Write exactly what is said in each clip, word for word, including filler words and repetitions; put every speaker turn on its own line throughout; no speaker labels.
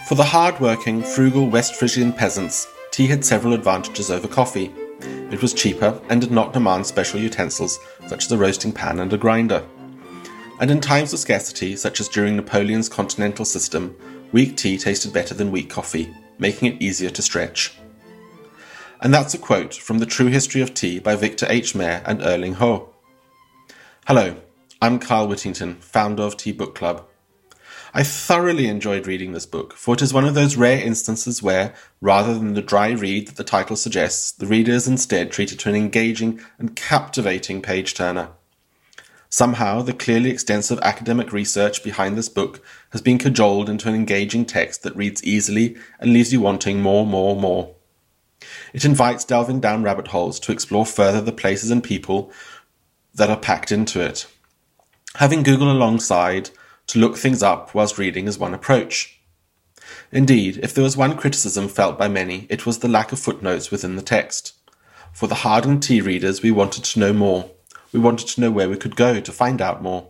For the hard-working, frugal West Frisian peasants, tea had several advantages over coffee. It was cheaper and did not demand special utensils such as a roasting pan and a grinder. And in times of scarcity, such as during Napoleon's continental system, weak tea tasted better than weak coffee, making it easier to stretch. And that's a quote from The True History of Tea by Victor H. Mair and Erling Ho. Hello, I'm Carl Whittington, founder of Tea Book Club. I thoroughly enjoyed reading this book, for it is one of those rare instances where, rather than the dry read that the title suggests, the reader is instead treated to an engaging and captivating page-turner. Somehow, the clearly extensive academic research behind this book has been cajoled into an engaging text that reads easily and leaves you wanting more, more, more. It invites delving down rabbit holes to explore further the places and people that are packed into it. Having Google alongside to look things up whilst reading is one approach. Indeed, if there was one criticism felt by many, it was the lack of footnotes within the text. For the hardened tea readers, we wanted to know more. We wanted to know where we could go to find out more.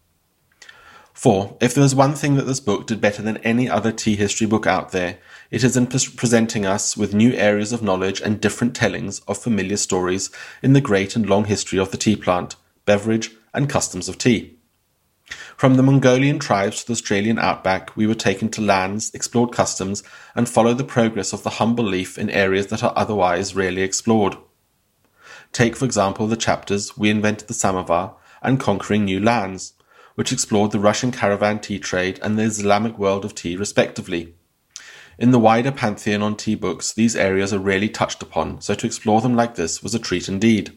For, if there was one thing that this book did better than any other tea history book out there, it is in pre- presenting us with new areas of knowledge and different tellings of familiar stories in the great and long history of the tea plant, beverage, and customs of tea. From the Mongolian tribes to the Australian outback, we were taken to lands, explored customs, and followed the progress of the humble leaf in areas that are otherwise rarely explored. Take, for example, the chapters We Invented the Samovar and Conquering New Lands, which explored the Russian caravan tea trade and the Islamic world of tea respectively. In the wider pantheon on tea books, these areas are rarely touched upon, so to explore them like this was a treat indeed.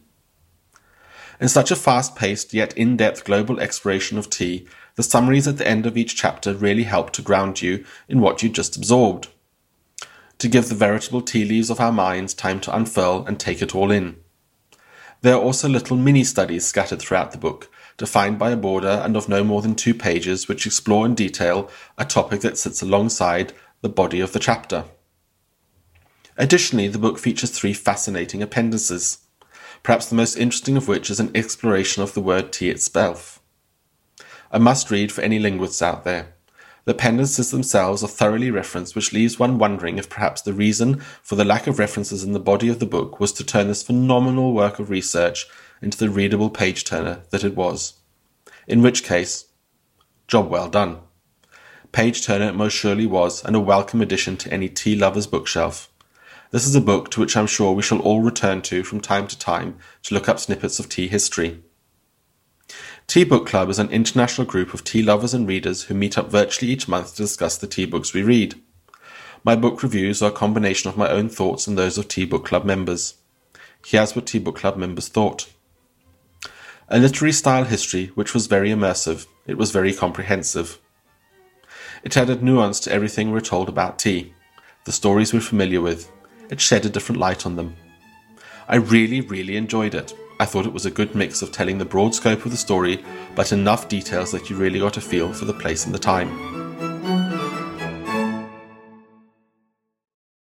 In such a fast-paced yet in-depth global exploration of tea, the summaries at the end of each chapter really help to ground you in what you just absorbed, to give the veritable tea leaves of our minds time to unfurl and take it all in. There are also little mini-studies scattered throughout the book, defined by a border and of no more than two pages, which explore in detail a topic that sits alongside the body of the chapter. Additionally, the book features three fascinating appendices, perhaps the most interesting of which is an exploration of the word tea itself. A must-read for any linguists out there. The appendices themselves are thoroughly referenced, which leaves one wondering if perhaps the reason for the lack of references in the body of the book was to turn this phenomenal work of research into the readable page-turner that it was. In which case, job well done. Page-turner it most surely was, and a welcome addition to any tea lover's bookshelf. This is a book to which I'm sure we shall all return to from time to time to look up snippets of tea history. Tea Book Club is an international group of tea lovers and readers who meet up virtually each month to discuss the tea books we read. My book reviews are a combination of my own thoughts and those of Tea Book Club members. Here's what Tea Book Club members thought. A literary style history which was very immersive. It was very comprehensive. It added nuance to everything we're told about tea, the stories we're familiar with. It shed a different light on them. I really, really enjoyed it. I thought it was a good mix of telling the broad scope of the story, but enough details that you really got a feel for the place and the time.